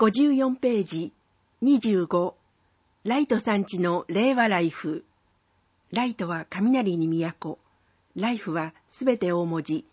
54ページ25ライトさんちの令和ライフ。ライトは雷に都。ライフはすべて大文字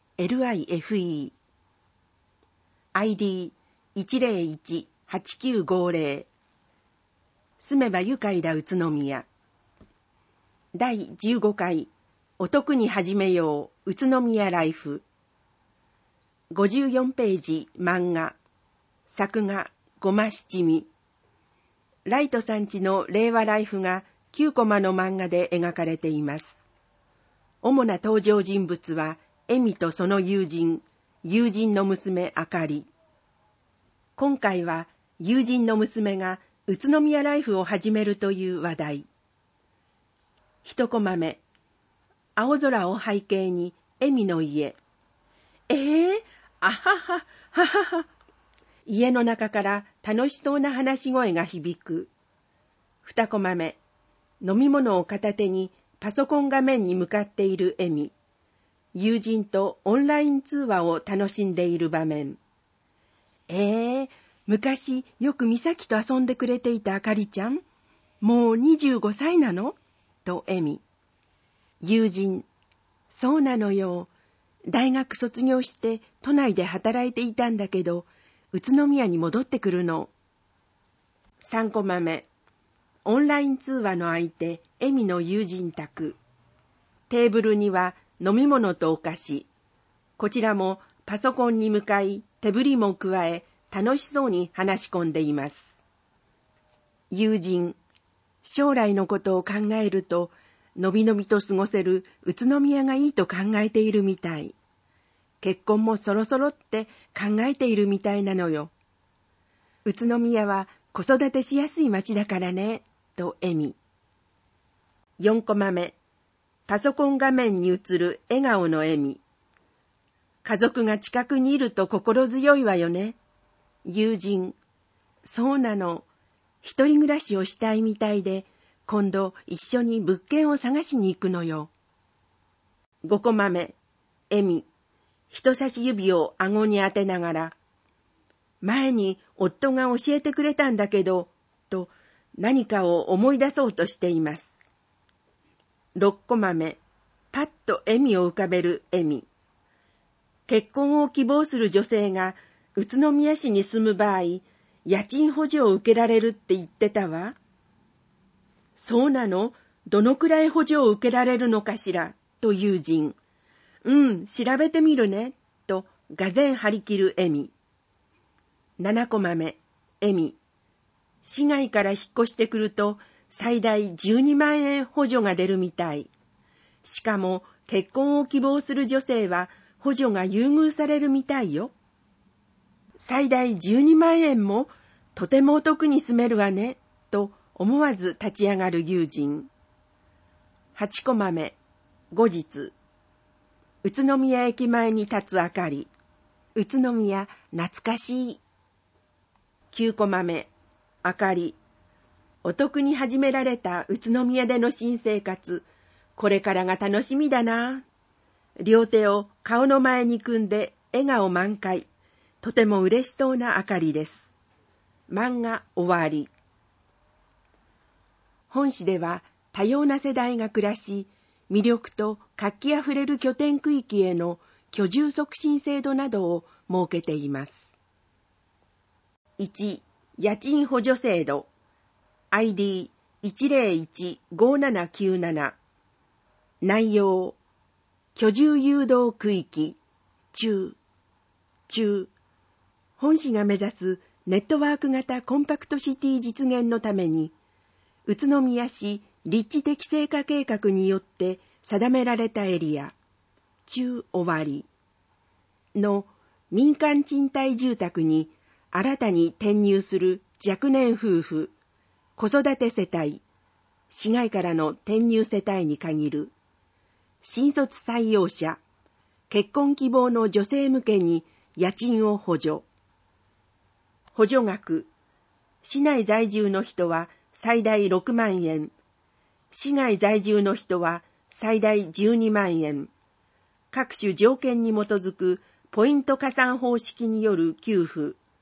LIFE。ID101-8950。住めば愉快だ宇都宮。第15回お得に始めよう宇都宮ライフ。54ページ漫画。作画ごま七味。ライトさんちの令和ライフが9コマの漫画で描かれています。主な登場人物はエミとその友人の娘あかり。今回は友人の娘が宇都宮ライフを始めるという話題。1コマ目。青空を背景にエミの家。あはは、ははは。家の中から楽しそうな話し声が響く。2コマ目。飲み物を片手にパソコン画面に向かっているエミ。友人とオンライン通話を楽しんでいる場面。昔よく美咲と遊んでくれていたあかりちゃん？もう25歳なの？とエミ。友人。そうなのよ。大学卒業して都内で働いていたんだけど、宇都宮に戻ってくるの。3コマ目。オンライン通話の相手、エミの友人宅。テーブルには飲み物とお菓子。こちらもパソコンに向かい手振りも加え楽しそうに話し込んでいます。友人。将来のことを考えると、のびのびと過ごせる宇都宮がいいと考えているみたい。結婚もそろそろって考えているみたいなのよ。宇都宮は子育てしやすい街だからね、とエミ。4コマ目。パソコン画面に映る笑顔のエミ。家族が近くにいると心強いわよね。友人。そうなの。一人暮らしをしたいみたいで、今度一緒に物件を探しに行くのよ。5コマ目。エミ。人差し指を顎に当てながら、前に夫が教えてくれたんだけど、と何かを思い出そうとしています。6コマ目。パッと笑みを浮かべるエミ。結婚を希望する女性が宇都宮市に住む場合、家賃補助を受けられるって言ってたわ。そうなの？どのくらい補助を受けられるのかしら？と友人。調べてみるね。とがぜん張り切るエミ。7コマ目。エミ。市外から引っ越してくると最大12万円補助が出るみたい。しかも結婚を希望する女性は補助が優遇されるみたいよ。最大12万円もとてもお得に住めるわね。と思わず立ち上がる友人。8コマ目。後日。宇都宮駅前に立つあかり。宇都宮懐かしい。9コマ目。あかり。お得に始められた宇都宮での新生活。これからが楽しみだな。両手を顔の前に組んで笑顔満開。とても嬉しそうなあかりです。漫画終わり。本誌では多様な世代が暮らし、魅力と活気あふれる拠点区域への居住促進制度などを設けています。1、家賃補助制度。ID101-5797。内容。居住誘導区域。中。本市が目指すネットワーク型コンパクトシティ実現のために、宇都宮市立地適正化計画によって定められたエリア、中終わりの民間賃貸住宅に新たに転入する若年夫婦、子育て世帯、市外からの転入世帯に限る、新卒採用者、結婚希望の女性向けに家賃を補助。補助額、市内在住の人は最大6万円、市外在住の人は最大12万円。各種条件に基づくポイント加算方式による給付。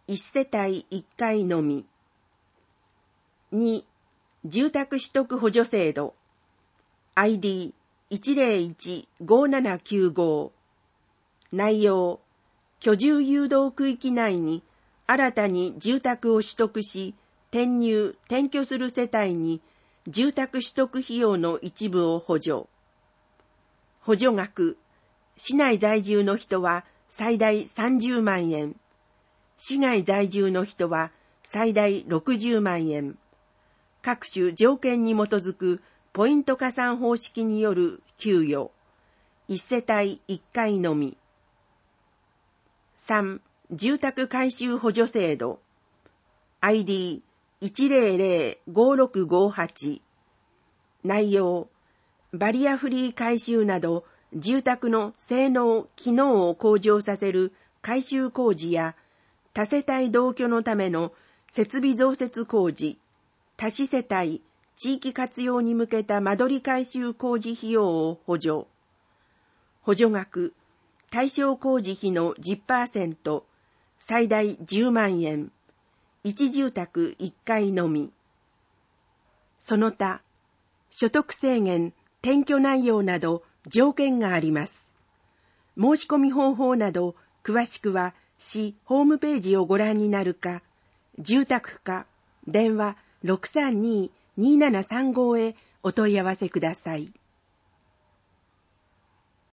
1世帯1階のみ。2、住宅取得補助制度。ID1015795。内容、居住誘導区域内に新たに住宅を取得し、転入・転居する世帯に住宅取得費用の一部を補助。補助額、市内在住の人は最大30万円。市外在住の人は最大60万円。各種条件に基づくポイント加算方式による給与。1世帯1階のみ。3、住宅改修補助制度。ID1005658。内容、バリアフリー改修など、住宅の性能・機能を向上させる改修工事や、多世帯同居のための設備増設工事、多子世帯、地域活用に向けた間取り改修工事費用を補助。補助額、対象工事費の 10%、最大10万円。1住宅1階のみ。その他、所得制限、転居内容など条件があります。申し込み方法など詳しくは市ホームページをご覧になるか、住宅課電話632-2735へお問い合わせください。